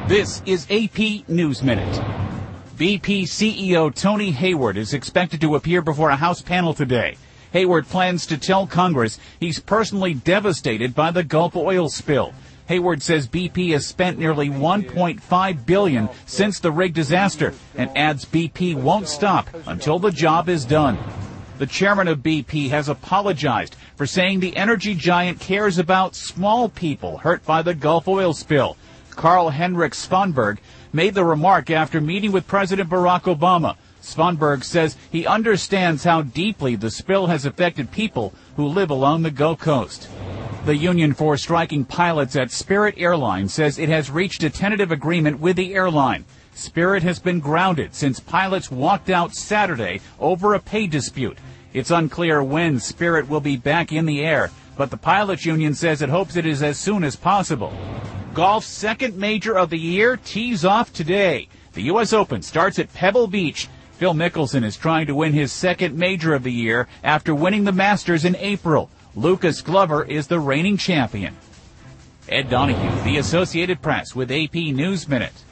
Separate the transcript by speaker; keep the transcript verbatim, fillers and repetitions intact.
Speaker 1: This is A P News Minute. B P C E O Tony Hayward is expected to appear before a House panel today. Hayward plans to tell Congress he's personally devastated by the Gulf oil spill. Hayward says B P has spent nearly one point five billion dollars since the rig disaster and adds B P won't stop until the job is done. The chairman of B P has apologized for saying the energy giant cares about small people hurt by the Gulf oil spill. Karl-Henrik Svanberg made the remark after meeting with President Barack Obama. Svanberg says he understands how deeply the spill has affected people who live along the Gulf Coast. The union for striking pilots at Spirit Airlines says it has reached a tentative agreement with the airline. Spirit has been grounded since pilots walked out Saturday over a pay dispute. It's unclear when Spirit will be back in the air, but the pilots union says it hopes it is as soon as possible. Golf's second major of the year tees off today. The U S Open starts at Pebble Beach. Phil Mickelson is trying to win his second major of the year after winning the Masters in April. Lucas Glover is the reigning champion. Ed Donahue, The Associated Press, with A P News Minute.